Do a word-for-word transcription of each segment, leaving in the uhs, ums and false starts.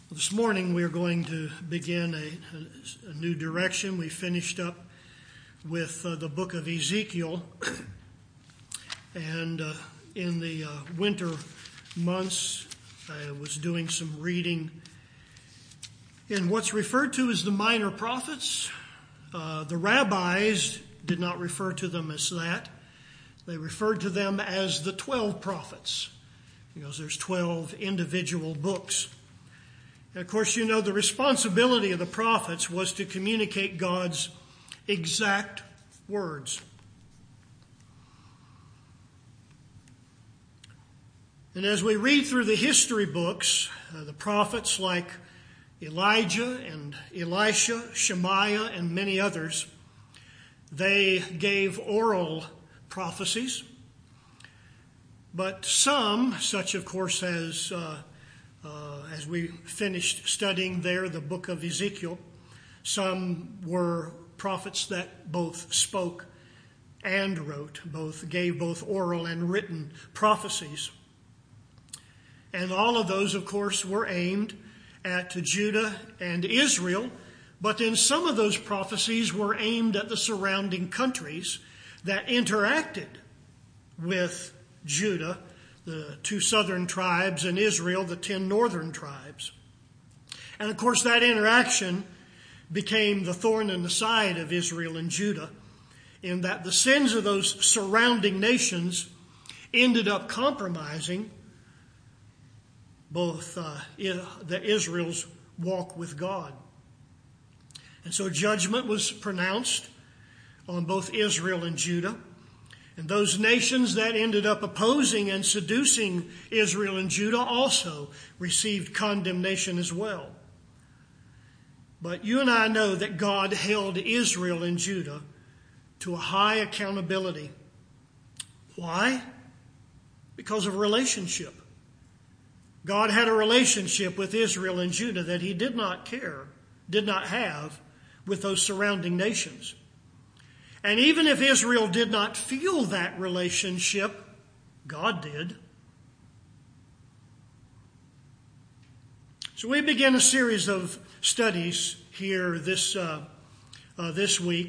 This morning we are going to begin a, a, a new direction. We finished up with uh, the book of Ezekiel, and uh, in the uh, winter months I was doing some reading in what's referred to as the minor prophets. Uh, the rabbis did not refer to them as that. They referred to them as the twelve prophets, because there's twelve individual books. And of course, you know, the responsibility of the prophets was to communicate God's exact words. And as we read through the history books, uh, the prophets like Elijah and Elisha, Shemaiah, and many others, they gave oral prophecies. But some, such of course as uh, Uh, as we finished studying there the book of Ezekiel, some were prophets that both spoke and wrote, both gave both oral and written prophecies. And all of those, of course, were aimed at Judah and Israel, but then some of those prophecies were aimed at the surrounding countries that interacted with Judah, the two southern tribes, and Israel, the ten northern tribes. And of course that interaction became the thorn in the side of Israel and Judah, in that the sins of those surrounding nations ended up compromising both uh, the Israel's walk with God. And so judgment was pronounced on both Israel and Judah. And those nations that ended up opposing and seducing Israel and Judah also received condemnation as well. But you and I know that God held Israel and Judah to a high accountability. Why? Because of relationship. God had a relationship with Israel and Judah that he did not care, did not have with those surrounding nations. And even if Israel did not feel that relationship, God did. So we begin a series of studies here this uh, uh, this week,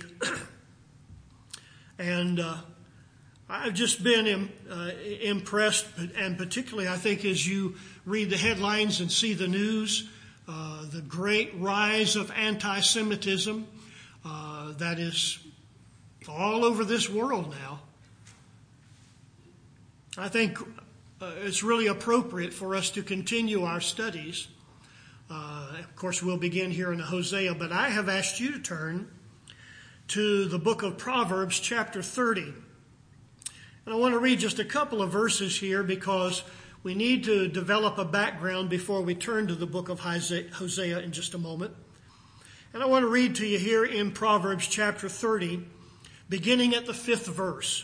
and uh, I've just been im- uh, impressed, and particularly I think as you read the headlines and see the news, uh, the great rise of anti-Semitism uh, that is all over this world now. I think uh, it's really appropriate for us to continue our studies. Uh, of course, we'll begin here in Hosea, but I have asked you to turn to the book of Proverbs, chapter thirty. And I want to read just a couple of verses here because we need to develop a background before we turn to the book of Hosea in just a moment. And I want to read to you here in Proverbs, chapter thirty, beginning at the fifth verse.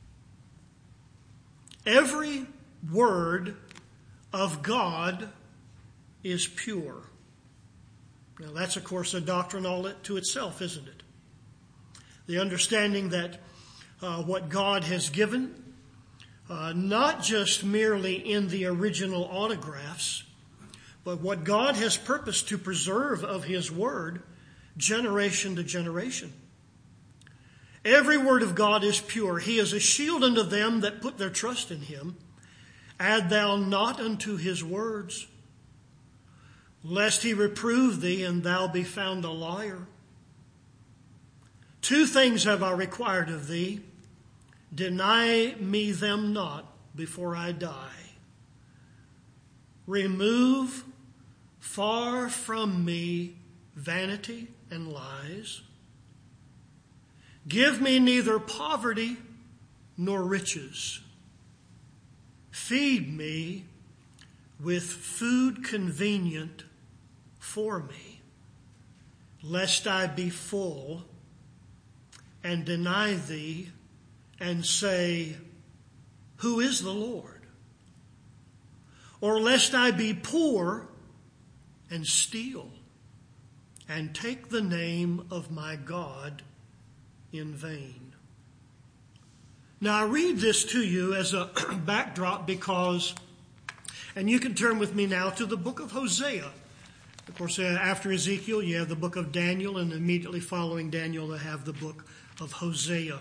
Every word of God is pure. Now that's, of course, a doctrine all to itself, isn't it? The understanding that uh, what God has given, uh, not just merely in the original autographs, but what God has purposed to preserve of his word, generation to generation. Every word of God is pure. He is a shield unto them that put their trust in him. Add thou not unto his words, lest he reprove thee and thou be found a liar. Two things have I required of thee. Deny me them not before I die. Remove far from me vanity and lies. Give me neither poverty nor riches. Feed me with food convenient for me, lest I be full and deny thee and say, who is the Lord? Or lest I be poor and steal and take the name of my God in vain. Now I read this to you as a backdrop because, and you can turn with me now to the book of Hosea, Of course, uh, after Ezekiel, you have the book of Daniel, and immediately following Daniel, you have the book of Hosea.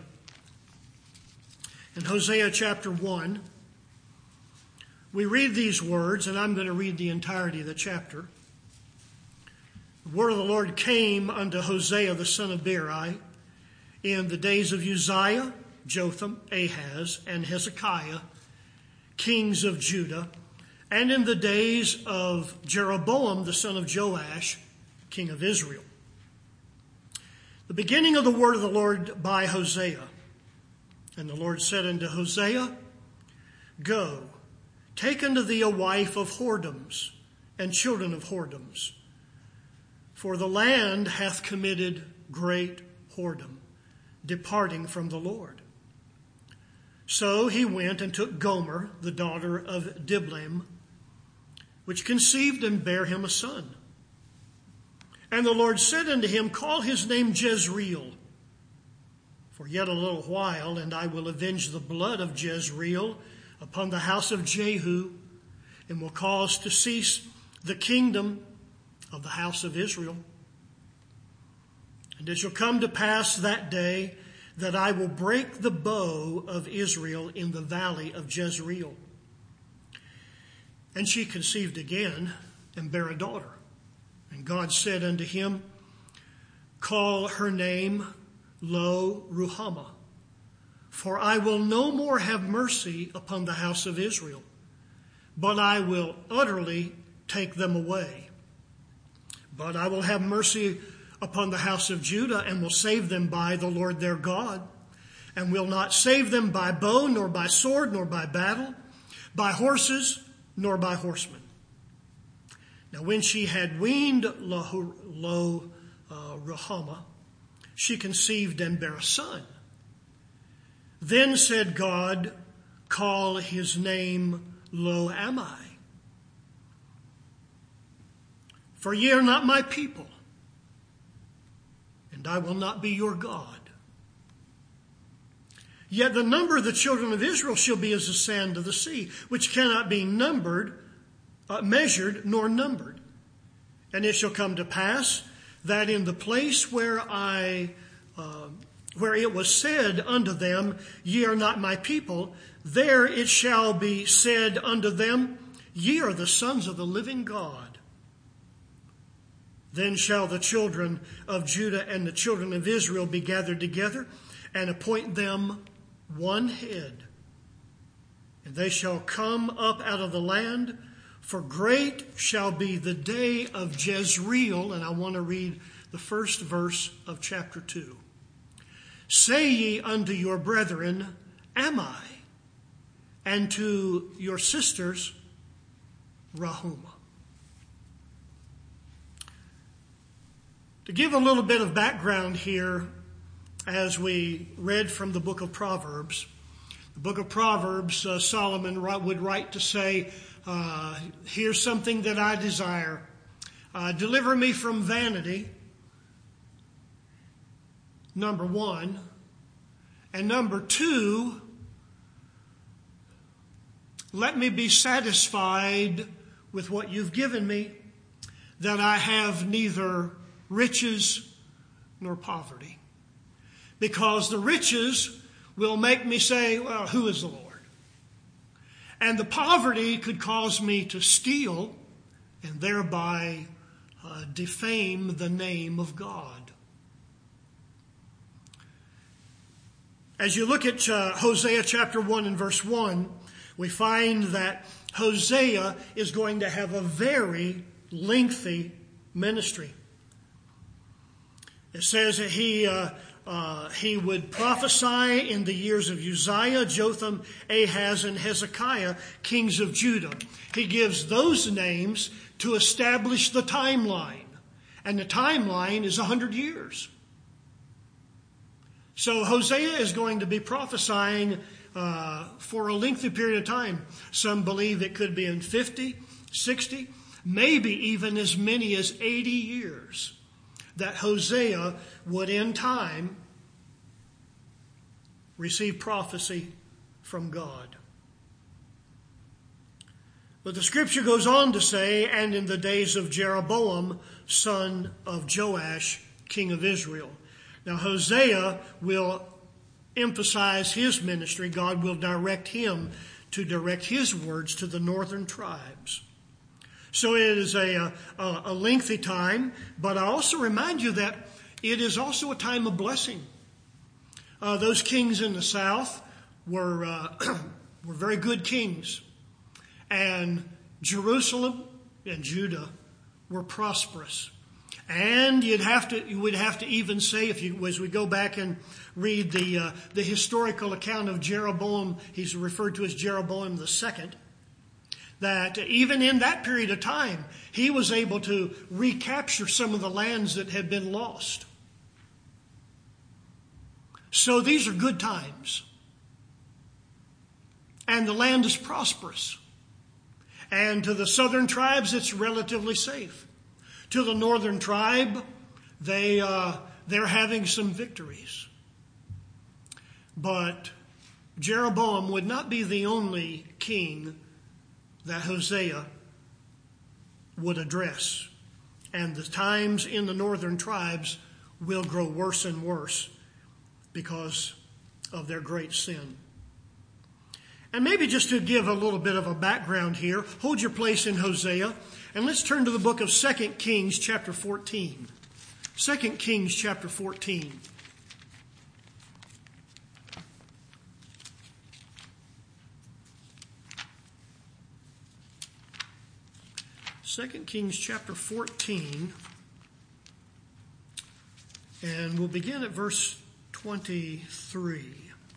In Hosea chapter one, we read these words, and I'm going to read the entirety of the chapter. The word of the Lord came unto Hosea the son of Beeri in the days of Uzziah, Jotham, Ahaz, and Hezekiah, kings of Judah, and in the days of Jeroboam the son of Joash, king of Israel. The beginning of the word of the Lord by Hosea. And the Lord said unto Hosea, Go, take unto thee a wife of whoredoms and children of whoredoms, for the land hath committed great whoredom, departing from the Lord. So he went and took Gomer, the daughter of Diblaim, which conceived and bare him a son. And the Lord said unto him, Call his name Jezreel, for yet a little while, and I will avenge the blood of Jezreel upon the house of Jehu, and will cause to cease the kingdom of the house of Israel. And it shall come to pass that day that I will break the bow of Israel in the valley of Jezreel. And she conceived again and bare a daughter. And God said unto him, Call her name Lo Ruhamah, for I will no more have mercy upon the house of Israel, but I will utterly take them away. But I will have mercy upon the house of Judah, and will save them by the Lord their God, and will not save them by bow, nor by sword, nor by battle, by horses, nor by horsemen. Now when she had weaned Lo, Lo uh, Ruhamah, she conceived and bare a son. Then said God, Call his name Lo Ammi, for ye are not my people, and I will not be your God. Yet the number of the children of Israel shall be as the sand of the sea, which cannot be numbered, uh, measured, nor numbered. And it shall come to pass that in the place where I, uh, where it was said unto them, Ye are not my people, there it shall be said unto them, Ye are the sons of the living God. Then shall the children of Judah and the children of Israel be gathered together, and appoint them one head. And they shall come up out of the land, for great shall be the day of Jezreel. And I want to read the first verse of chapter two. Say ye unto your brethren, Ammi, and to your sisters, Ruhamah. To give a little bit of background here, as we read from the book of Proverbs, the book of Proverbs, uh, Solomon would write to say, uh, here's something that I desire. Uh, deliver me from vanity, number one. And number two, let me be satisfied with what you've given me, that I have neither riches nor poverty. Because the riches will make me say, well, who is the Lord? And the poverty could cause me to steal and thereby uh, defame the name of God. As you look at uh, Hosea chapter one and verse one, we find that Hosea is going to have a very lengthy ministry. It says that he uh, uh, he would prophesy in the years of Uzziah, Jotham, Ahaz, and Hezekiah, kings of Judah. He gives those names to establish the timeline. And the timeline is one hundred years. So Hosea is going to be prophesying uh, for a lengthy period of time. Some believe it could be in fifty, sixty, maybe even as many as eighty years. That Hosea would in time receive prophecy from God. But the scripture goes on to say, and in the days of Jeroboam, son of Joash, king of Israel. Now Hosea will emphasize his ministry. God will direct him to direct his words to the northern tribes. So it is a, a, a lengthy time, but I also remind you that it is also a time of blessing. Uh, those kings in the south were uh, were very good kings, and Jerusalem and Judah were prosperous. And you'd have to you would have to even say, if you as we go back and read the uh, the historical account of Jeroboam, he's referred to as Jeroboam the second, that even in that period of time, he was able to recapture some of the lands that had been lost. So these are good times. And the land is prosperous. And to the southern tribes, it's relatively safe. To the northern tribe, they, uh, they're having some victories. But Jeroboam would not be the only king that Hosea would address. And the times in the northern tribes will grow worse and worse because of their great sin. And maybe just to give a little bit of a background here, hold your place in Hosea, and let's turn to the book of Second Kings chapter fourteen. Second Kings chapter fourteen. Second Kings chapter fourteen, and we'll begin at verse twenty-three.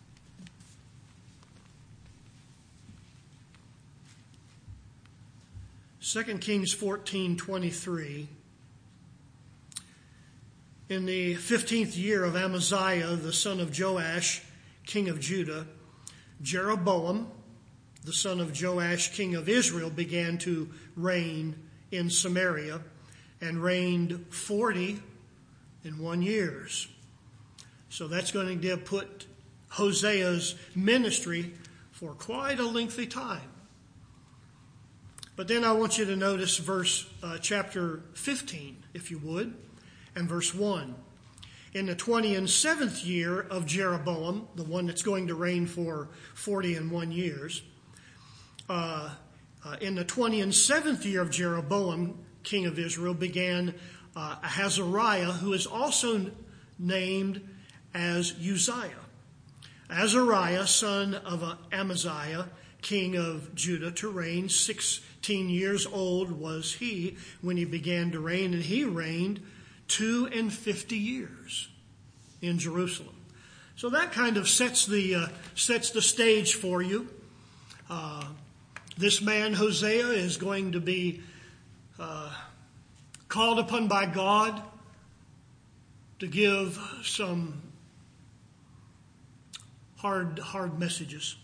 Second Kings fourteen twenty-three. In the fifteenth year of Amaziah, the son of Joash, king of Judah, Jeroboam, the son of Joash, king of Israel, began to reign in Samaria, and reigned forty and one years. So that's going to put Hosea's ministry for quite a lengthy time. But then I want you to notice verse uh, chapter fifteen, if you would, and verse one. In the twenty and seventh year of Jeroboam, the one that's going to reign for forty and one years, uh, uh, in the twenty and seventh year of Jeroboam, king of Israel, began uh, Azariah, who is also named as Uzziah. Azariah, son of Amaziah, king of Judah, to reign. Sixteen years old was he when he began to reign, and he reigned two and fifty years in Jerusalem. So that kind of sets the uh, sets the stage for you. Uh, this man Hosea is going to be uh, called upon by God to give some hard, hard messages.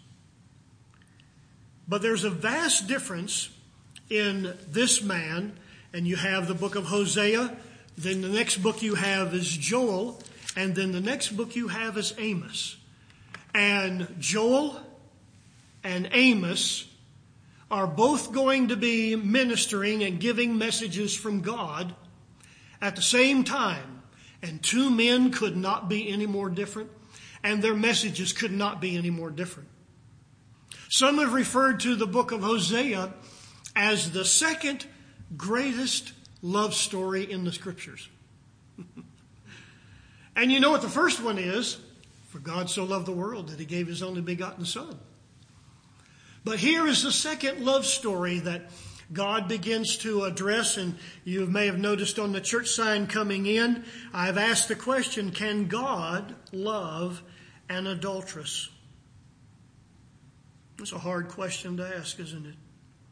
But there's a vast difference in this man, and you have the book of Hosea, then the next book you have is Joel, and then the next book you have is Amos. And Joel and Amos are both going to be ministering and giving messages from God at the same time. And two men could not be any more different, and their messages could not be any more different. Some have referred to the book of Hosea as the second greatest love story in the scriptures. And you know what the first one is? For God so loved the world that he gave his only begotten son. But here is the second love story that God begins to address, and you may have noticed on the church sign coming in, I've asked the question, can God love an adulteress? It's a hard question to ask, isn't it?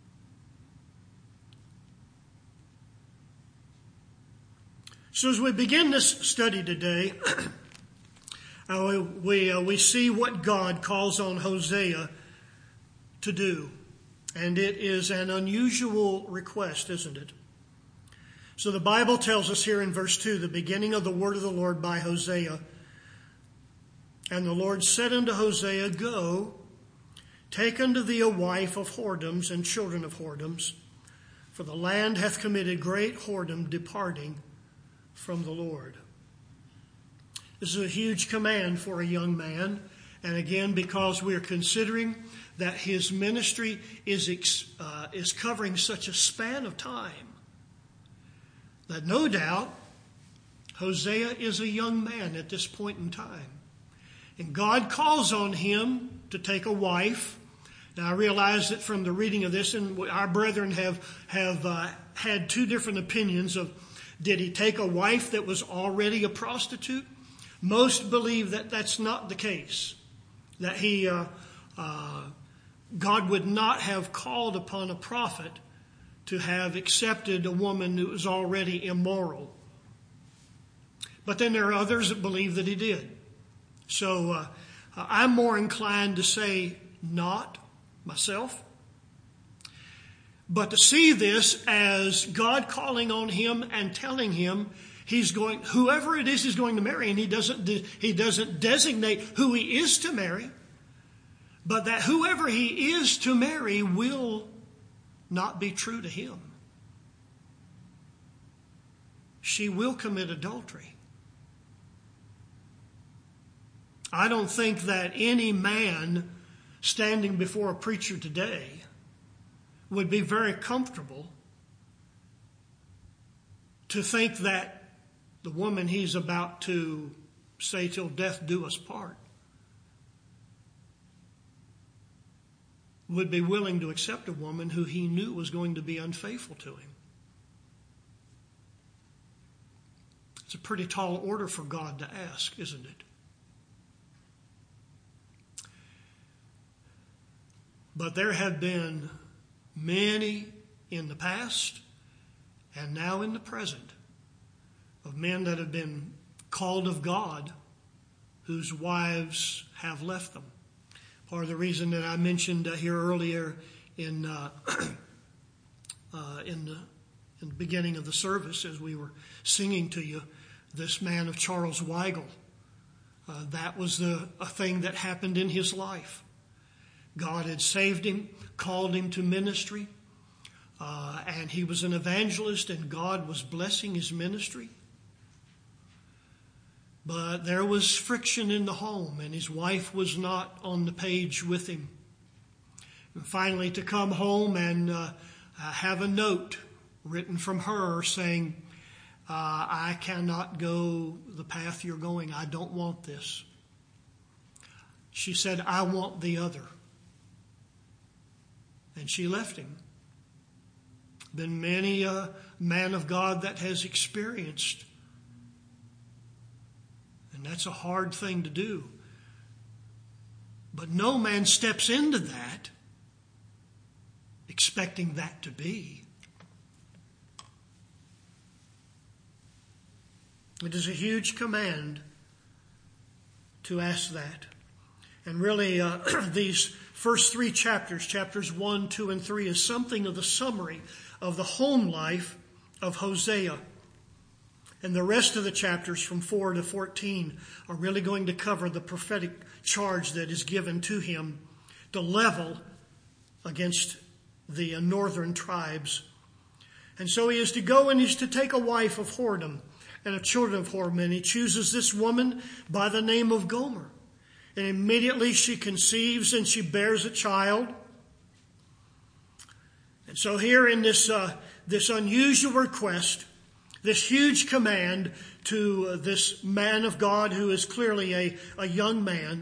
So as we begin this study today, uh, we, uh, we see what God calls on Hosea to do. And it is an unusual request, isn't it? So the Bible tells us here in verse two, the beginning of the word of the Lord by Hosea. And the Lord said unto Hosea, Go, take unto thee a wife of whoredoms and children of whoredoms, for the land hath committed great whoredom, departing from the Lord. This is a huge command for a young man. And again, because we're considering that his ministry is, uh, is covering such a span of time, that no doubt Hosea is a young man at this point in time. And God calls on him to take a wife. Now I realize that from the reading of this, and our brethren have, have uh, had two different opinions of, did he take a wife that was already a prostitute? Most believe that that's not the case. That he, uh, uh, God would not have called upon a prophet to have accepted a woman who was already immoral. But then there are others that believe that he did. So uh, I'm more inclined to say not myself. But to see this as God calling on him and telling him he's going, whoever it is he's going to marry, and he doesn't, he doesn't designate who he is to marry, but that whoever he is to marry will not be true to him. She will commit adultery. I don't think that any man standing before a preacher today would be very comfortable to think that the woman he's about to say till death do us part would be willing to accept a woman who he knew was going to be unfaithful to him. It's a pretty tall order for God to ask, isn't it? But there have been many in the past and now in the present of men that have been called of God whose wives have left them. Part of the reason that I mentioned uh, here earlier in uh, uh, in, the, in the beginning of the service as we were singing to you, this man of Charles Weigel, uh, that was the, a thing that happened in his life. God had saved him, called him to ministry, uh, and he was an evangelist, and God was blessing his ministry. But there was friction in the home, and his wife was not on the page with him. And finally, to come home and uh, have a note written from her saying, uh, I cannot go the path you're going. I don't want this. She said, I want the other. And she left him. Been many a man of God that has experienced. And that's a hard thing to do. But no man steps into that expecting that to be. It is a huge command to ask that. And really, uh, these first three chapters, chapters one, two, and three, is something of the summary of the home life of Hosea. And the rest of the chapters from four to fourteen are really going to cover the prophetic charge that is given to him to level against the northern tribes. And so he is to go and he's to take a wife of whoredom and of children of whoredom. And he chooses this woman by the name of Gomer. And immediately she conceives and she bears a child. And so here in this uh, this unusual request, this huge command to uh, this man of God who is clearly a, a young man,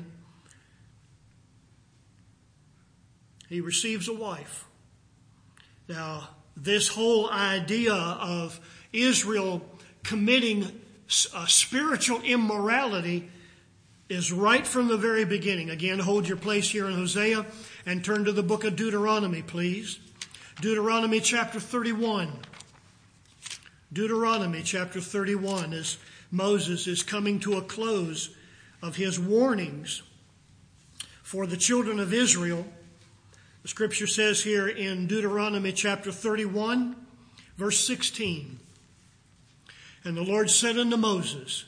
he receives a wife. Now, this whole idea of Israel committing uh, spiritual immorality is right from the very beginning. Again, hold your place here in Hosea and turn to the book of Deuteronomy, please. Deuteronomy chapter thirty-one. Deuteronomy chapter thirty-one, as Moses is coming to a close of his warnings for the children of Israel. The scripture says here in Deuteronomy chapter thirty-one, verse sixteen, And the Lord said unto Moses,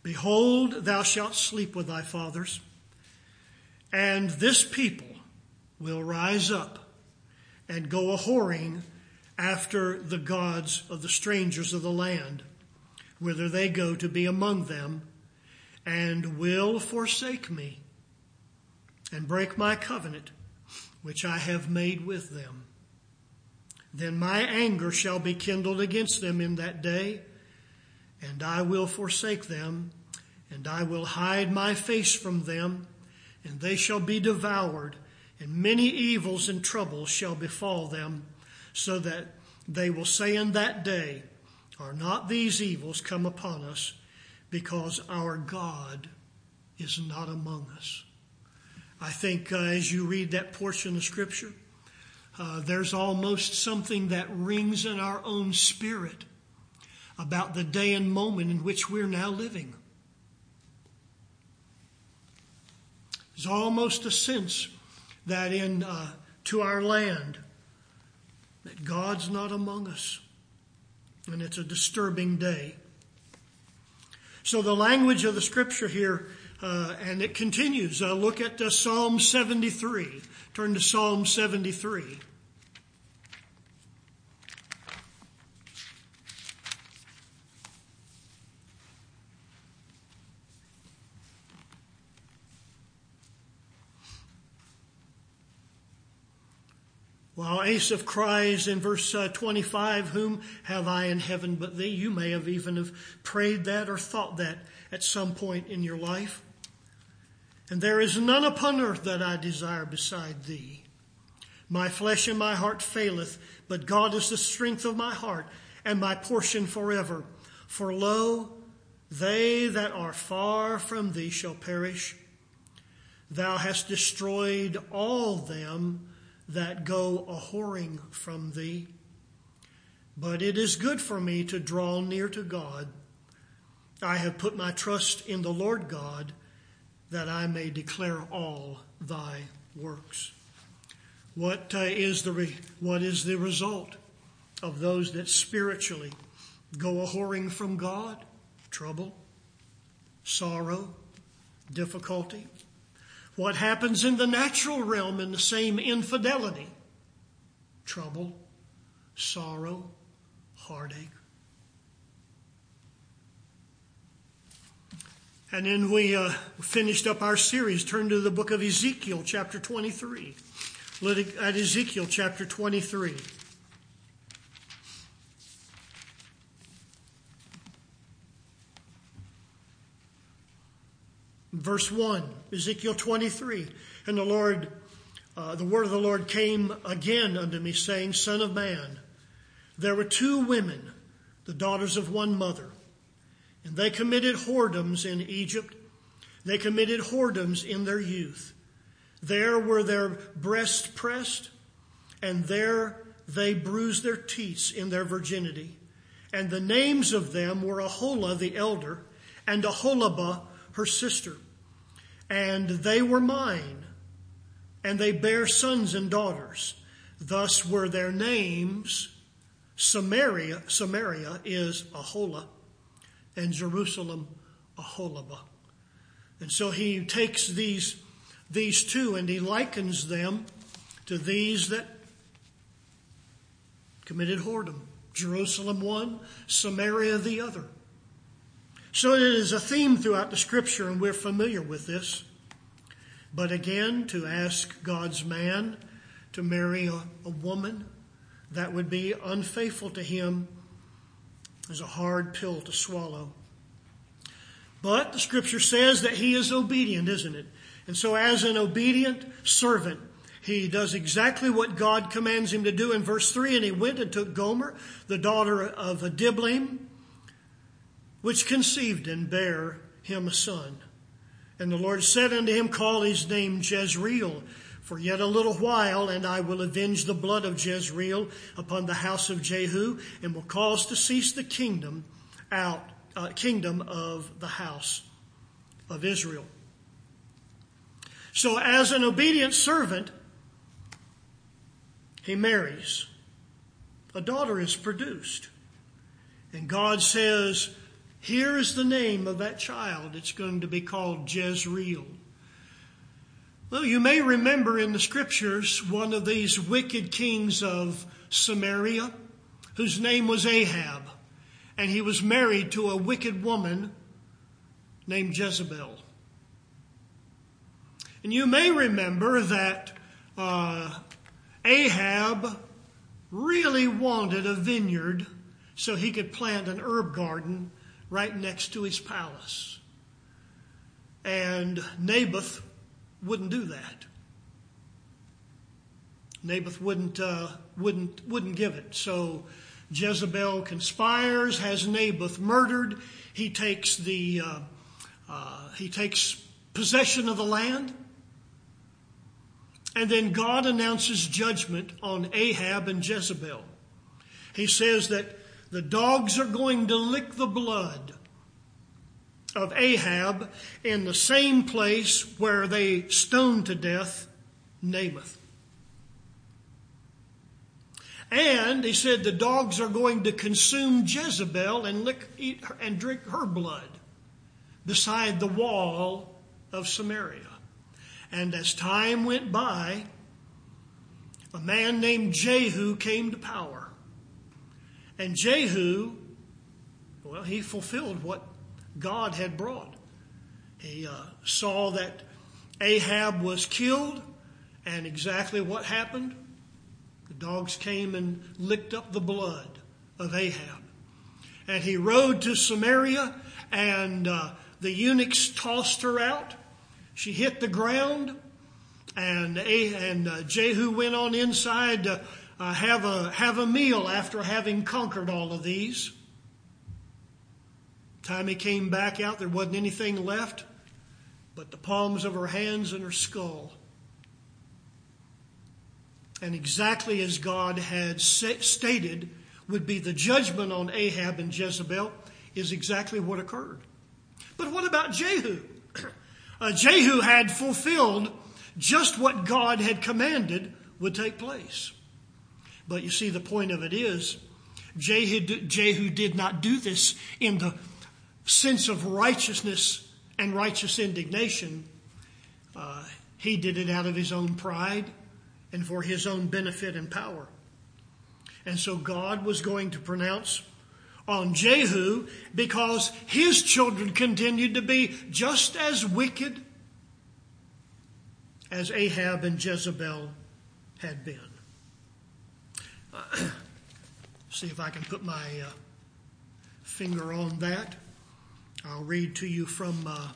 Behold, thou shalt sleep with thy fathers, and this people will rise up and go a-whoring after the gods of the strangers of the land, whither they go to be among them, and will forsake me, and break my covenant, which I have made with them. Then my anger shall be kindled against them in that day, and I will forsake them, and I will hide my face from them, and they shall be devoured, and many evils and troubles shall befall them, so that they will say in that day, are not these evils come upon us, because our God is not among us? I think uh, as you read that portion of Scripture, uh, there's almost something that rings in our own spirit about the day and moment in which we're now living. There's almost a sense that in uh, to our land, that God's not among us. And it's a disturbing day. So the language of the Scripture here, uh, and it continues. Uh, look at uh, Psalm seventy-three. Turn to Psalm seventy-three. While Asaph cries in verse uh, twenty-five, whom have I in heaven but thee? You may have even have prayed that or thought that at some point in your life. And there is none upon earth that I desire beside thee. My flesh and my heart faileth, but God is the strength of my heart and my portion forever. For lo, they that are far from thee shall perish. Thou hast destroyed all them that go a-whoring from thee. But it is good for me to draw near to God. I have put my trust in the Lord God, that I may declare all thy works. What uh, is the re- what is the result of those that spiritually go a-whoring from God? Trouble, sorrow, difficulty. What happens in the natural realm in the same infidelity? Trouble, sorrow, heartache. And then we uh, finished up our series. Turn to the book of Ezekiel, chapter twenty-three. Look at Ezekiel, chapter twenty-three. Verse one, Ezekiel twenty-three. And the Lord, uh, the word of the Lord came again unto me, saying, Son of man, there were two women, the daughters of one mother, and they committed whoredoms in Egypt. They committed whoredoms in their youth. There were their breasts pressed, and there they bruised their teats in their virginity. And the names of them were Aholah the elder, and Aholibah her sister. And they were mine, and they bare sons and daughters. Thus were their names. Samaria, Samaria is Aholah, and Jerusalem Aholibah. And so he takes these, these two and he likens them to these that committed whoredom. Jerusalem one, Samaria the other. So it is a theme throughout the Scripture, and we're familiar with this. But again, to ask God's man to marry a, a woman that would be unfaithful to him is a hard pill to swallow. But the Scripture says that he is obedient, isn't it? And so as an obedient servant, he does exactly what God commands him to do in verse three. And he went and took Gomer, the daughter of Diblaim, which conceived and bare him a son. And the Lord said unto him, Call his name Jezreel, for yet a little while, and I will avenge the blood of Jezreel upon the house of Jehu, and will cause to cease the kingdom out, uh, kingdom of the house of Israel. So as an obedient servant, he marries. A daughter is produced. And God says, here is the name of that child. It's going to be called Jezreel. Well, you may remember in the scriptures one of these wicked kings of Samaria, whose name was Ahab, and he was married to a wicked woman named Jezebel. And you may remember that uh, Ahab really wanted a vineyard so he could plant an herb garden right next to his palace. And Naboth wouldn't do that. Naboth wouldn't uh, wouldn't wouldn't give it. So Jezebel conspires, has Naboth murdered. He takes the uh, uh, he takes possession of the land, and then God announces judgment on Ahab and Jezebel. He says that the dogs are going to lick the blood of Ahab in the same place where they stoned to death Naboth. And he said the dogs are going to consume Jezebel and lick, eat her, and drink her blood beside the wall of Samaria. And as time went by, a man named Jehu came to power. And Jehu, well, he fulfilled what God had brought. He uh, saw that Ahab was killed, and exactly what happened? The dogs came and licked up the blood of Ahab. And he rode to Samaria, and uh, the eunuchs tossed her out. She hit the ground, and, and uh, Jehu went on inside to uh, have a, have a meal after having conquered all of these. Time he came back out, there wasn't anything left but the palms of her hands and her skull. And exactly as God had stated would be the judgment on Ahab and Jezebel is exactly what occurred. But what about Jehu? Uh, Jehu had fulfilled just what God had commanded would take place. But you see, the point of it is, Jehu, Jehu did not do this in the sense of righteousness and righteous indignation. Uh, he did it out of his own pride and for his own benefit and power. And so God was going to pronounce on Jehu because his children continued to be just as wicked as Ahab and Jezebel had been. Uh, see if I can put my uh, finger on that. I'll read to you from uh,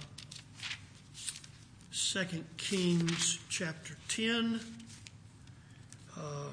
Second Kings chapter ten. Um,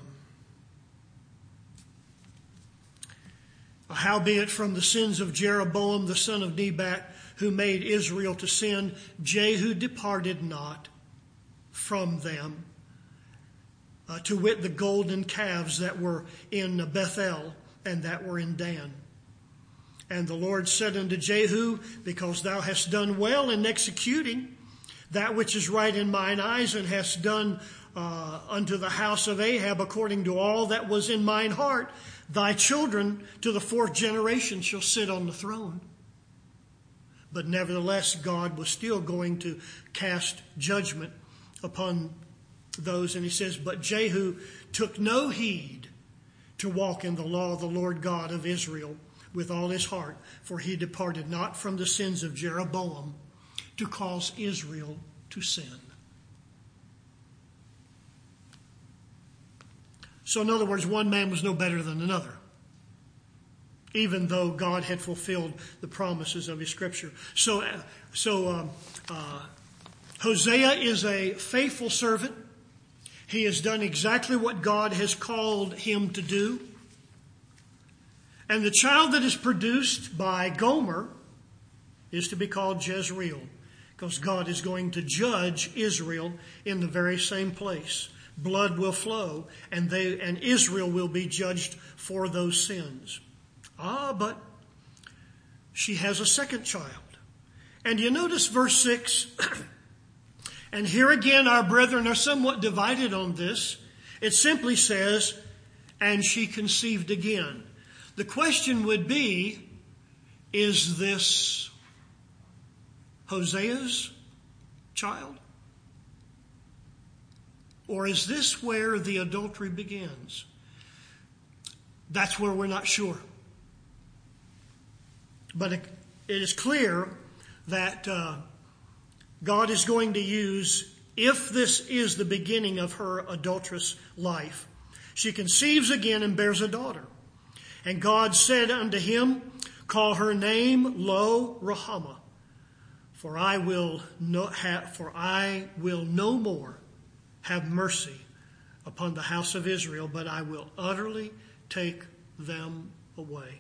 Howbeit from the sins of Jeroboam the son of Nebat, who made Israel to sin, Jehu departed not from them, uh, to wit the golden calves that were in Bethel and that were in Dan. And the Lord said unto Jehu, because thou hast done well in executing that which is right in mine eyes, and hast done uh, unto the house of Ahab according to all that was in mine heart, thy children to the fourth generation shall sit on the throne. But nevertheless, God was still going to cast judgment upon those. And he says, but Jehu took no heed to walk in the law of the Lord God of Israel with all his heart, for he departed not from the sins of Jeroboam to cause Israel to sin. So in other words, one man was no better than another, even though God had fulfilled the promises of his scripture. So, so um, uh, Hosea is a faithful servant. He has done exactly what God has called him to do. And the child that is produced by Gomer is to be called Jezreel, because God is going to judge Israel in the very same place. Blood will flow, and they and Israel will be judged for those sins. Ah, but she has a second child. And you notice verse six, and here again our brethren are somewhat divided on this. It simply says, and she conceived again. The question would be, is this Hosea's child? Or is this where the adultery begins? That's where we're not sure. But it, it is clear that uh, God is going to use, if this is the beginning of her adulterous life, she conceives again and bears a daughter. And God said unto him, call her name Lo Ruhamah, for I will no have, for I will no more have mercy upon the house of Israel, but I will utterly take them away.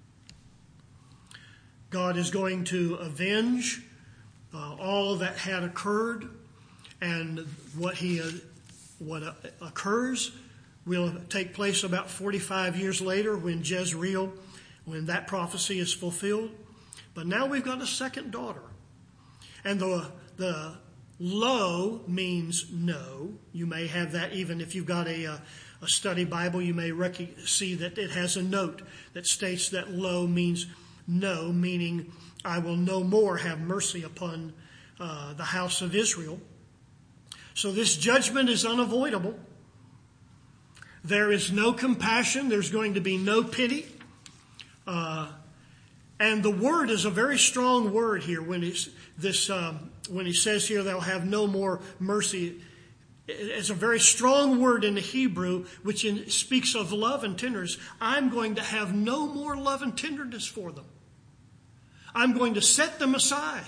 God is going to avenge uh, all that had occurred, and what he uh, what uh, occurs will take place about forty-five years later when Jezreel, when that prophecy is fulfilled. But now we've got a second daughter. And the, the Lo means no. You may have that even if you've got a, a, a study Bible. You may rec- see that it has a note that states that Lo means no, meaning I will no more have mercy upon uh, the house of Israel. So this judgment is unavoidable. There is no compassion. There's going to be no pity. Uh, and the word is a very strong word here when he's, this, um, when he says here they'll have no more mercy. It's a very strong word in the Hebrew which in, speaks of love and tenderness. I'm going to have no more love and tenderness for them. I'm going to set them aside.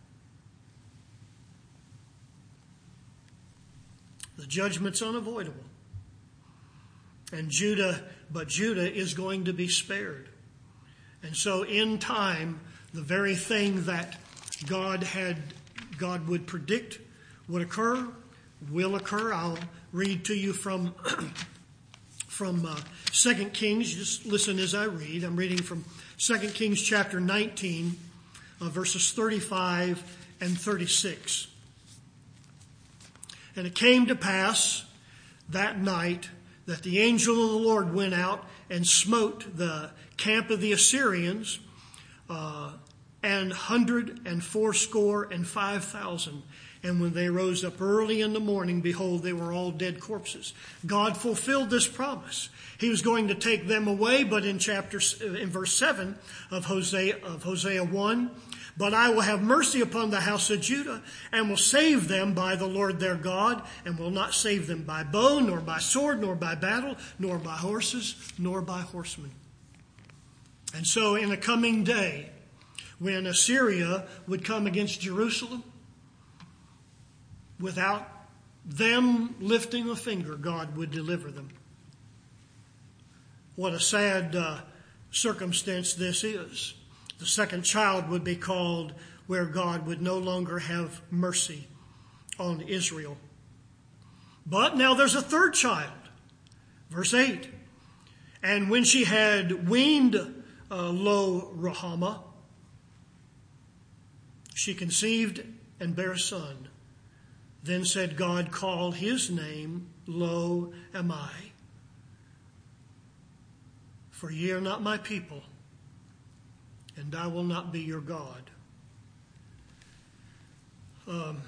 The judgment's unavoidable. And Judah, but Judah is going to be spared. And so in time, the very thing that God had, God would predict would occur, will occur. I'll read to you from, from uh, Second Kings. Just listen as I read. I'm reading from Second Kings chapter nineteen, uh, verses thirty-five and thirty-six. And it came to pass that night that the angel of the Lord went out and smote the camp of the Assyrians, uh, and hundred and fourscore and five thousand. And when they rose up early in the morning, behold, they were all dead corpses. God fulfilled this promise. He was going to take them away, but in chapter, in verse seven of Hosea, of Hosea one, but I will have mercy upon the house of Judah, and will save them by the Lord their God, and will not save them by bow, nor by sword, nor by battle, nor by horses, nor by horsemen. And so in a coming day, when Assyria would come against Jerusalem, without them lifting a finger, God would deliver them. What a sad uh, circumstance this is. The second child would be called where God would no longer have mercy on Israel. But now there's a third child. Verse eight. And when she had weaned uh, Lo Ruhamah, she conceived and bare a son. Then said God, call his name Lo Ammi, for ye are not my people, and I will not be your God. Um,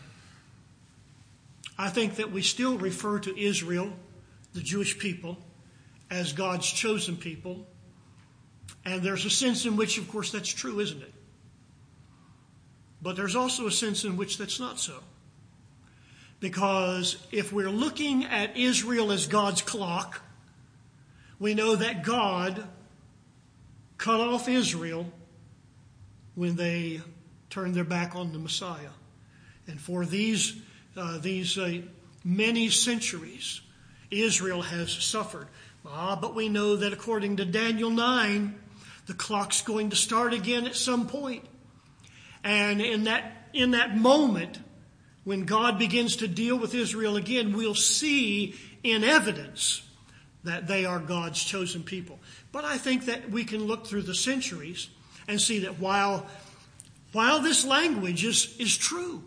I think that we still refer to Israel, the Jewish people, as God's chosen people. And there's a sense in which, of course, that's true, isn't it? But there's also a sense in which that's not so. Because if we're looking at Israel as God's clock, we know that God cut off Israel when they turned their back on the Messiah. And for these uh, these uh, many centuries, Israel has suffered. Ah, but we know that according to Daniel nine, the clock's going to start again at some point. And in that in that moment, when God begins to deal with Israel again, we'll see in evidence that they are God's chosen people. But I think that we can look through the centuries and see that while, while this language is, is true,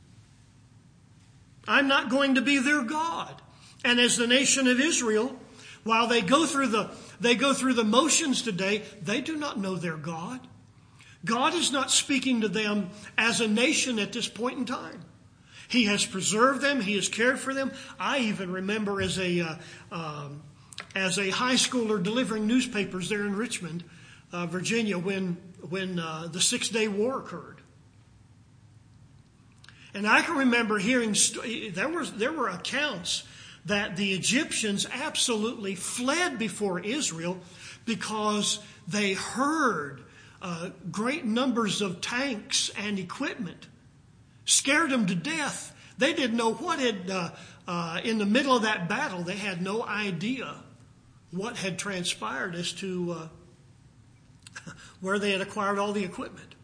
I'm not going to be their God. And as the nation of Israel, while they go through the, they go through the motions today, they do not know their God. God is not speaking to them as a nation at this point in time. He has preserved them. He has cared for them. I even remember as a uh, um, as a high schooler delivering newspapers there in Richmond, uh, Virginia, when when uh, the Six-Day War occurred. And I can remember hearing st- there was there were accounts that the Egyptians absolutely fled before Israel because they heard uh, great numbers of tanks and equipment. Scared them to death. They didn't know what had, uh, uh, in the middle of that battle, they had no idea what had transpired as to uh, where they had acquired all the equipment.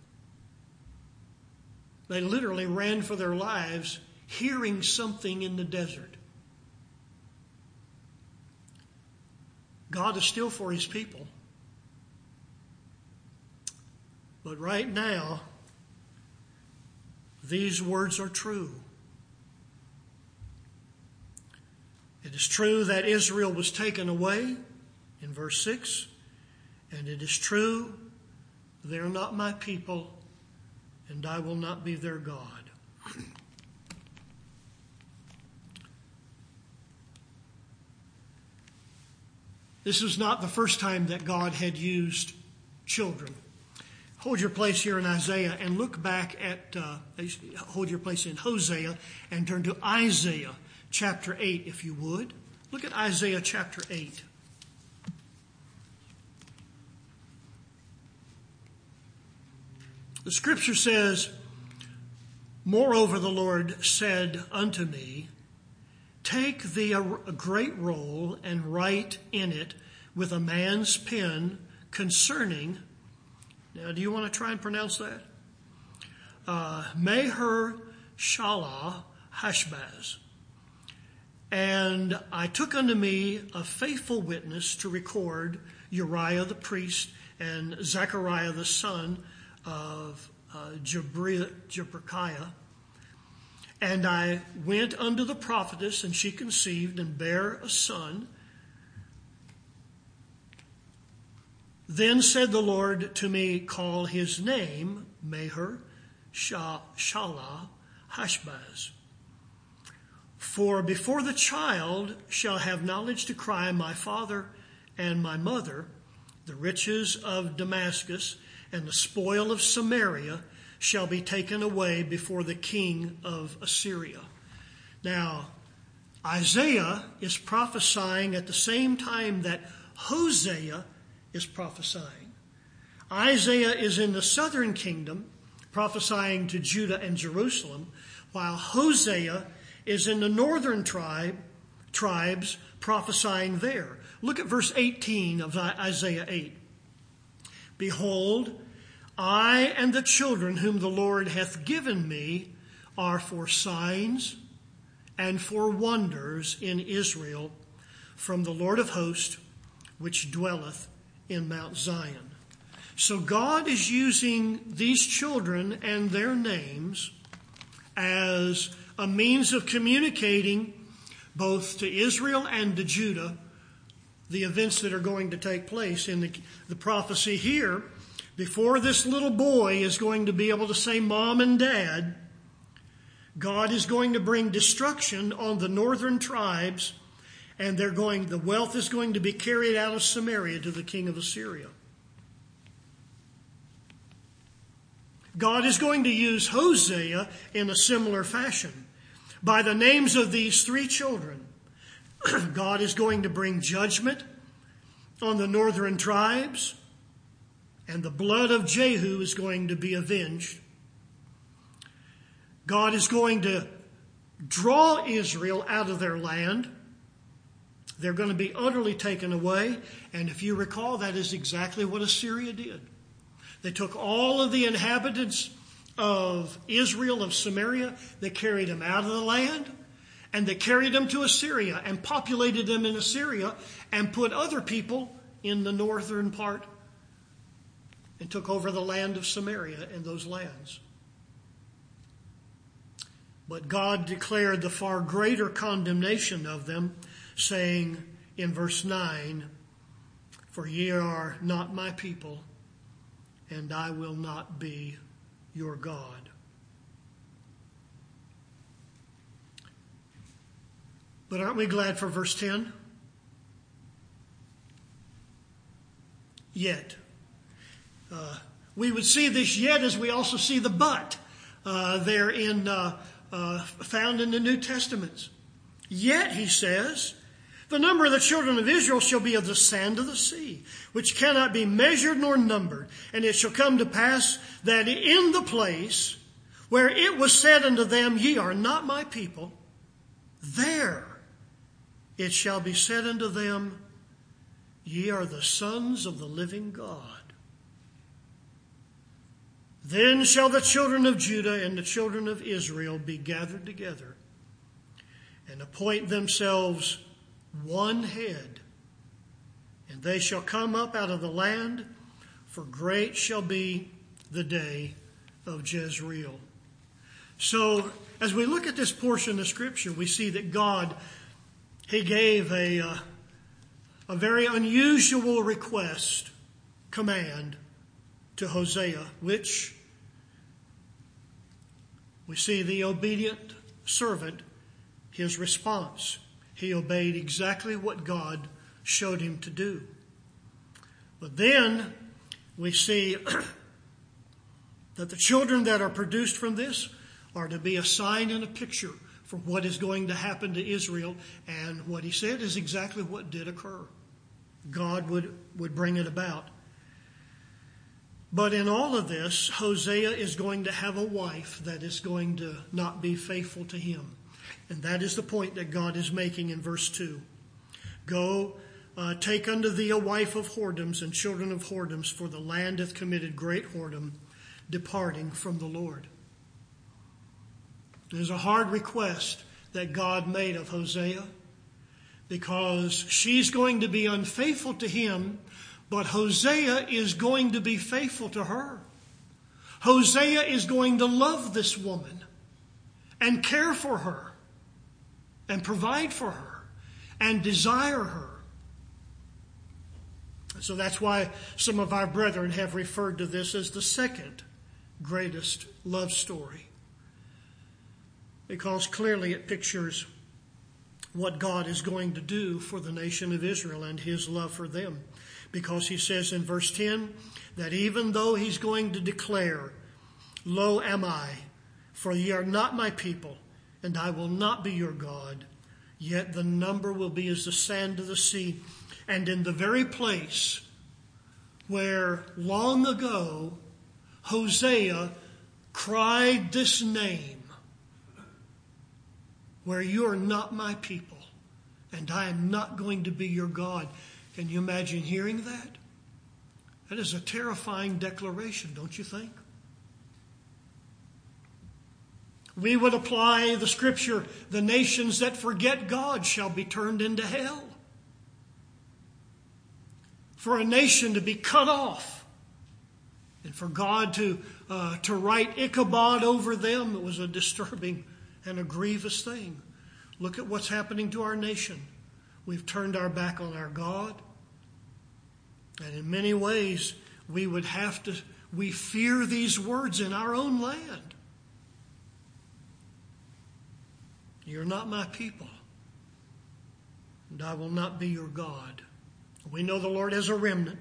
They literally ran for their lives hearing something in the desert. God is still for his people. But right now, these words are true. It is true that Israel was taken away in verse six, and it is true they are not my people, and I will not be their God. This was not the first time that God had used children. Hold your place here in Isaiah and look back at, uh, hold your place in Hosea and turn to Isaiah chapter eight, if you would. Look at Isaiah chapter eight. The scripture says, "Moreover the Lord said unto me, Take thee a, a great roll and write in it with a man's pen concerning," now do you want to try and pronounce that? Uh, Meher Shalah Hashbaz. "And I took unto me a faithful witness to record Uriah the priest and Zechariah the son of uh, Jeberechiah. And I went unto the prophetess, and she conceived and bare a son. Then said the Lord to me, Call his name Meher Shalah Hashbaz. For before the child shall have knowledge to cry, My father and my mother, the riches of Damascus and the spoil of Samaria shall be taken away before the king of Assyria." Now, Isaiah is prophesying at the same time that Hosea is prophesying. Isaiah is in the southern kingdom, prophesying to Judah and Jerusalem, while Hosea is in the northern tribe, tribes, prophesying there. Look at verse eighteen of Isaiah eight. "Behold, I and the children whom the Lord hath given me are for signs and for wonders in Israel from the Lord of hosts, which dwelleth in Mount Zion." So God is using these children and their names as a means of communicating both to Israel and to Judah the events that are going to take place. In the, the prophecy here, before this little boy is going to be able to say mom and dad, God is going to bring destruction on the northern tribes, and they're going, the wealth is going to be carried out of Samaria to the king of Assyria. God is going to use Hosea in a similar fashion. By the names of these three children, God is going to bring judgment on the northern tribes, and the blood of Jehu is going to be avenged. God is going to draw Israel out of their land. They're going to be utterly taken away. And if you recall, that is exactly what Assyria did. They took all of the inhabitants of Israel, of Samaria, they carried them out of the land, and they carried them to Assyria and populated them in Assyria and put other people in the northern part and took over the land of Samaria and those lands. But God declared the far greater condemnation of them, saying in verse nine, "For ye are not my people, and I will not be your God." But aren't we glad for verse ten? Yet. Uh, we would see this yet as we also see the but uh, there in uh, uh, found in the New Testaments. Yet, he says, the number of the children of Israel shall be of the sand of the sea, which cannot be measured nor numbered. And it shall come to pass that in the place where it was said unto them, Ye are not my people, there it shall be said unto them, Ye are the sons of the living God. Then shall the children of Judah and the children of Israel be gathered together and appoint themselves one head. And they shall come up out of the land, for great shall be the day of Jezreel. So, as we look at this portion of Scripture, we see that God, He gave a, uh, a very unusual request, command to Hosea, which we see the obedient servant, his response. He obeyed exactly what God showed him to do. But then we see that the children that are produced from this are to be a sign and a picture for what is going to happen to Israel. And what he said is exactly what did occur. God would, would bring it about. But in all of this, Hosea is going to have a wife that is going to not be faithful to him. And that is the point that God is making in verse two. Go, uh, take unto thee a wife of whoredoms and children of whoredoms, for the land hath committed great whoredom, departing from the Lord. There's a hard request that God made of Hosea, because she's going to be unfaithful to him, but Hosea is going to be faithful to her. Hosea is going to love this woman and care for her and provide for her and desire her. So that's why some of our brethren have referred to this as the second greatest love story, because clearly it pictures what God is going to do for the nation of Israel and his love for them. Because he says in verse ten that even though he's going to declare, Lo am I, for ye are not my people, and I will not be your God, yet the number will be as the sand of the sea. And in the very place where long ago Hosea cried this name, where you are not my people, and I am not going to be your God. Can you imagine hearing that? That is a terrifying declaration, don't you think? We would apply the scripture, the nations that forget God shall be turned into hell. For a nation to be cut off, and for God to, uh, to write Ichabod over them, it was a disturbing and a grievous thing. Look at what's happening to our nation. We've turned our back on our God. And in many ways, we would have to, we fear these words in our own land. You're not my people, and I will not be your God. We know the Lord has a remnant.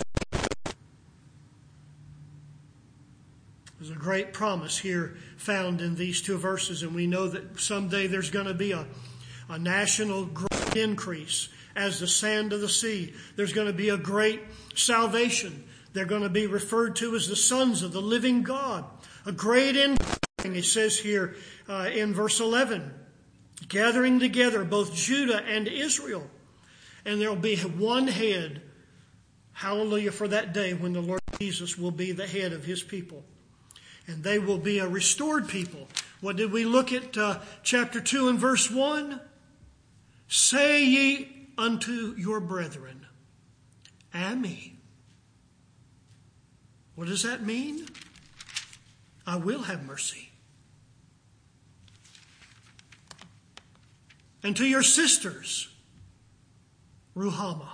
There's a great promise here found in these two verses, and we know that someday there's going to be a, a national growth increase as the sand of the sea. There's going to be a great salvation. They're going to be referred to as the sons of the living God. A great increase, it says here uh, in verse eleven, gathering together both Judah and Israel. And there will be one head. Hallelujah for that day when the Lord Jesus will be the head of his people. And they will be a restored people. What did we look at uh, chapter two and verse one? Say ye unto your brethren, Ami. What does that mean? I will have mercy. And to your sisters, Ruhamah.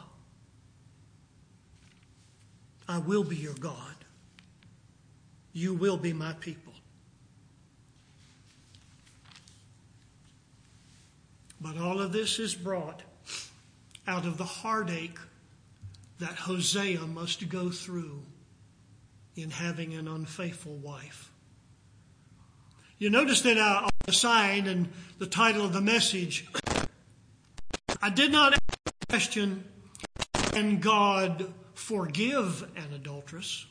I will be your God. You will be my people. But all of this is brought out of the heartache that Hosea must go through in having an unfaithful wife. You notice that on the sign and the title of the message, I did not ask the question, can God forgive an adulteress?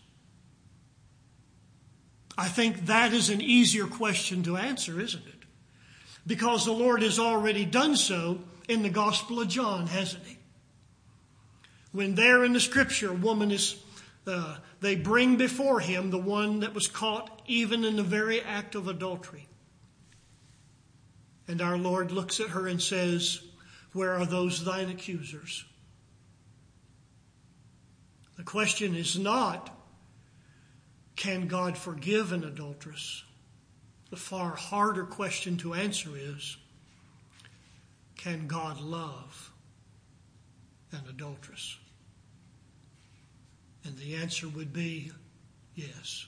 I think that is an easier question to answer, isn't it? Because the Lord has already done so in the Gospel of John, hasn't he? When there in the Scripture, a woman is, uh, they bring before him the one that was caught even in the very act of adultery. And our Lord looks at her and says, where are those thine accusers? The question is not, can God forgive an adulteress? The far harder question to answer is, can God love an adulteress? And the answer would be yes.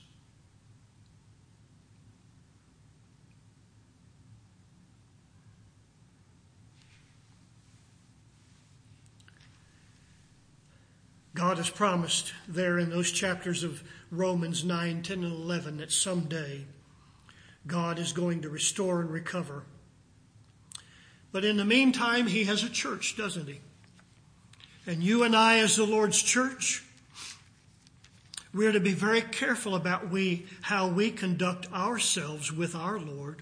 God has promised there in those chapters of Romans nine, ten, and eleven that someday God is going to restore and recover. But in the meantime, he has a church, doesn't he? And you and I, as the Lord's church, we are to be very careful about we how we conduct ourselves with our Lord.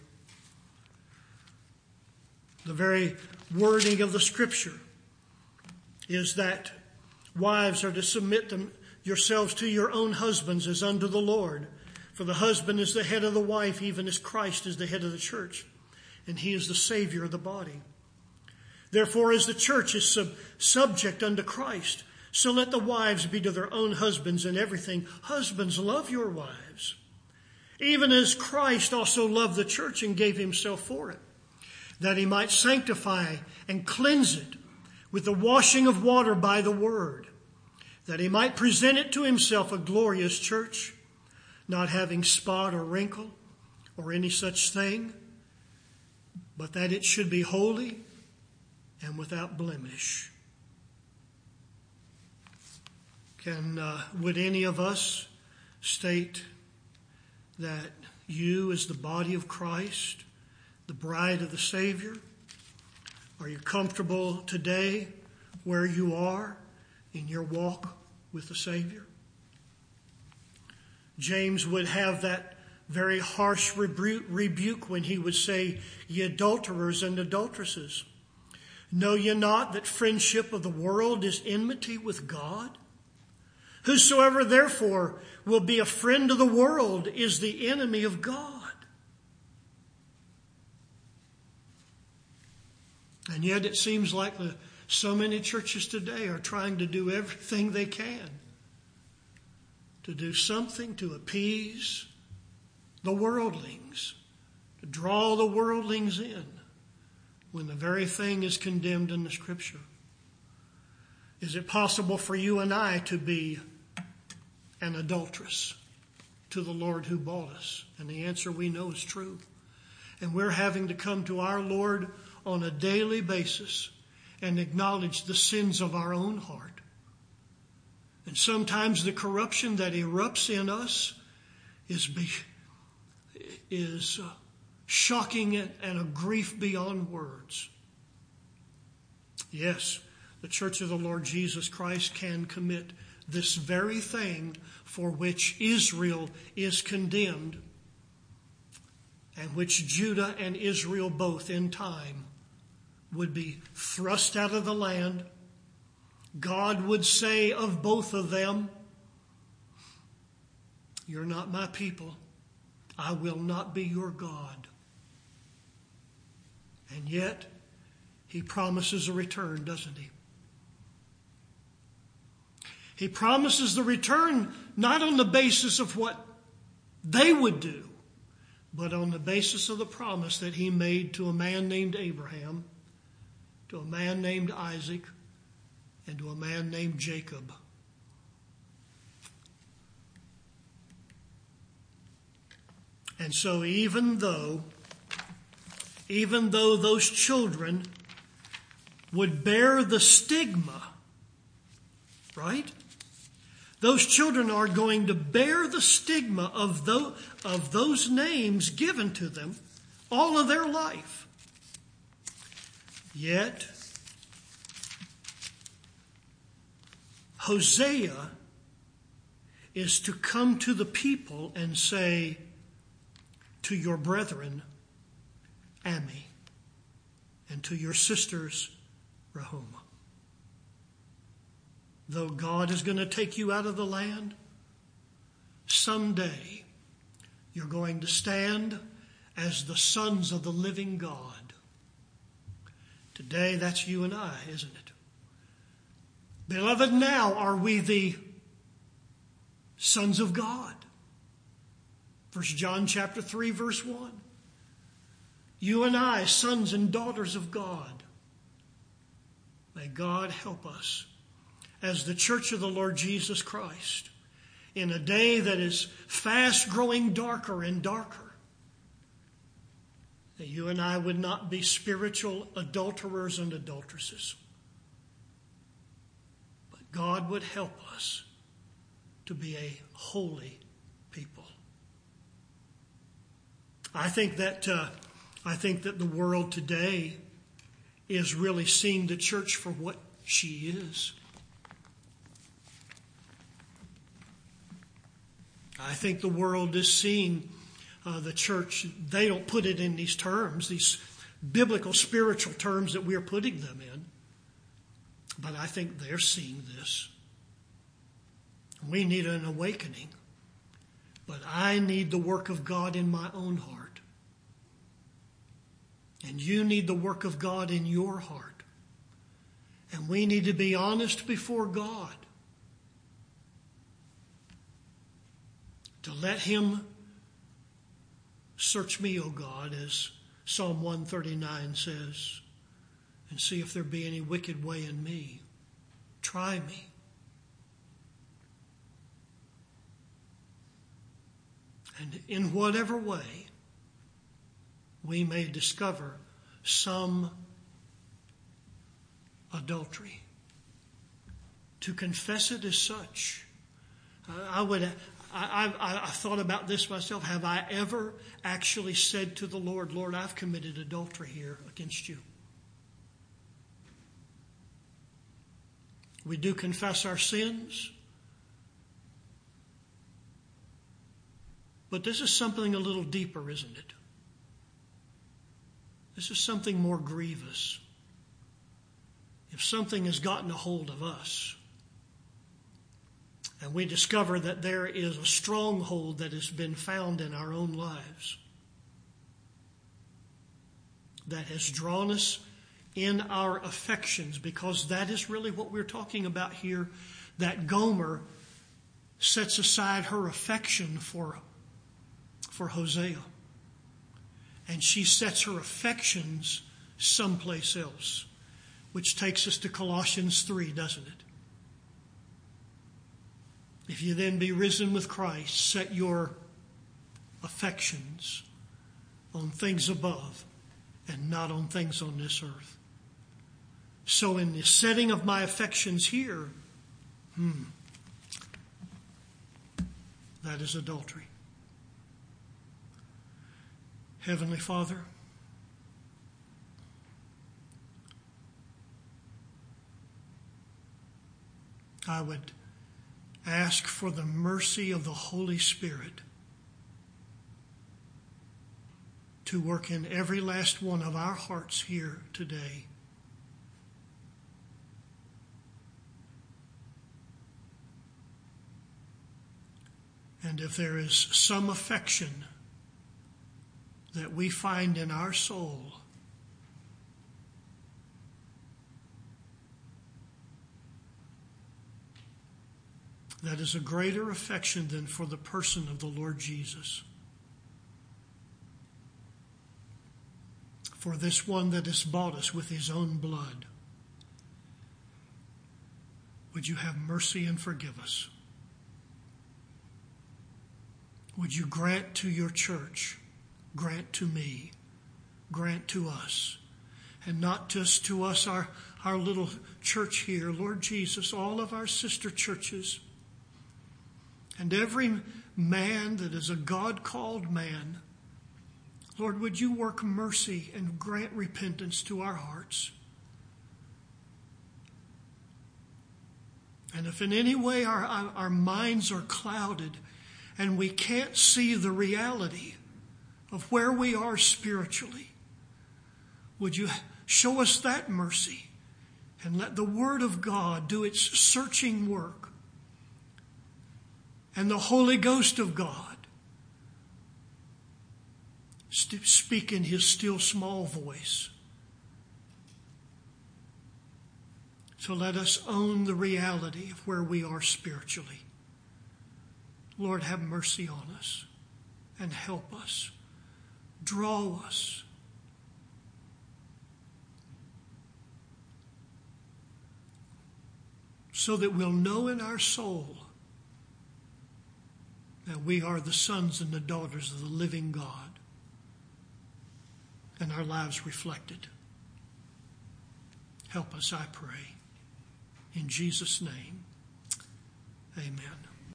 The very wording of the Scripture is that wives are to submit them yourselves to your own husbands as unto the Lord. For the husband is the head of the wife, even as Christ is the head of the church, and he is the Savior of the body. Therefore, as the church is sub- subject unto Christ, so let the wives be to their own husbands in everything. Husbands, love your wives, even as Christ also loved the church and gave himself for it, that he might sanctify and cleanse it with the washing of water by the word, that he might present it to himself a glorious church, not having spot or wrinkle or any such thing, but that it should be holy and without blemish. Can uh, would any of us state that you, as the body of Christ, the bride of the Savior, are you comfortable today where you are in your walk with the Savior? James would have that very harsh rebu- rebuke when he would say, ye adulterers and adulteresses, know ye not that friendship of the world is enmity with God? Whosoever therefore will be a friend of the world is the enemy of God. And yet it seems like the, so many churches today are trying to do everything they can to do something to appease the worldlings, to draw the worldlings in, when the very thing is condemned in the Scripture. Is it possible for you and I to be an adulteress to the Lord who bought us? And the answer we know is true. And we're having to come to our Lord on a daily basis and acknowledge the sins of our own heart. And sometimes the corruption that erupts in us is be, is uh, shocking and a grief beyond words. Yes, the Church of the Lord Jesus Christ can commit this very thing for which Israel is condemned, and which Judah and Israel both in time would be thrust out of the land. God would say of both of them, you're not my people. I will not be your God. And yet, he promises a return, doesn't he? He promises the return not on the basis of what they would do, but on the basis of the promise that he made to a man named Abraham, to a man named Isaac, and to a man named Jacob. And so even though, even though those children would bear the stigma, right? Those children are going to bear the stigma of those, of those names given to them all of their life. Yet, Hosea is to come to the people and say to your brethren, Ami, and to your sisters, Rehoboam. Though God is going to take you out of the land, someday you're going to stand as the sons of the living God. Today, that's you and I, isn't it? Beloved, now are we the sons of God. First John chapter three, verse one. You and I, sons and daughters of God. May God help us as the church of the Lord Jesus Christ in a day that is fast growing darker and darker. That you and I would not be spiritual adulterers and adulteresses. But God would help us to be a holy people. I think that uh, I think that the world today is really seeing the church for what she is. I think the world is seeing uh, the church. They don't put it in these terms, these biblical spiritual terms that we're putting them in. But I think they're seeing this. We need an awakening. But I need the work of God in my own heart. And you need the work of God in your heart. And we need to be honest before God. To let Him search me, O God, as Psalm one thirty-nine says, and see if there be any wicked way in me. Try me. And in whatever way we may discover some adultery, to confess it as such. I would, I, I, I thought about this myself. Have I ever actually said to the Lord, Lord, I've committed adultery here against you? We do confess our sins. But this is something a little deeper, isn't it? This is something more grievous. If something has gotten a hold of us, and we discover that there is a stronghold that has been found in our own lives, that has drawn us in our affections, because that is really what we're talking about here, that Gomer sets aside her affection for for Hosea. And she sets her affections someplace else, which takes us to Colossians three, doesn't it? If you then be risen with Christ, set your affections on things above and not on things on this earth. So in the setting of my affections here, hmm, that is adultery. Heavenly Father, I would ask for the mercy of the Holy Spirit to work in every last one of our hearts here today. And if there is some affection that we find in our soul, that is a greater affection than for the person of the Lord Jesus, for this one that has bought us with His own blood, would you have mercy and forgive us? Would you grant to your church, grant to me, grant to us, And not just to us, our, our little church here. Lord Jesus, all of our sister churches. And every man that is a God-called man. Lord, would you work mercy and grant repentance to our hearts? And if in any way our, our minds are clouded and we can't see the reality of where we are spiritually, would you show us that mercy and let the Word of God do its searching work and the Holy Ghost of God speak in His still small voice. So let us own the reality of where we are spiritually. Lord, have mercy on us and help us. Draw us. So that we'll know in our soul that we are the sons and the daughters of the living God, and our lives reflected. Help us, I pray. In Jesus' name, amen.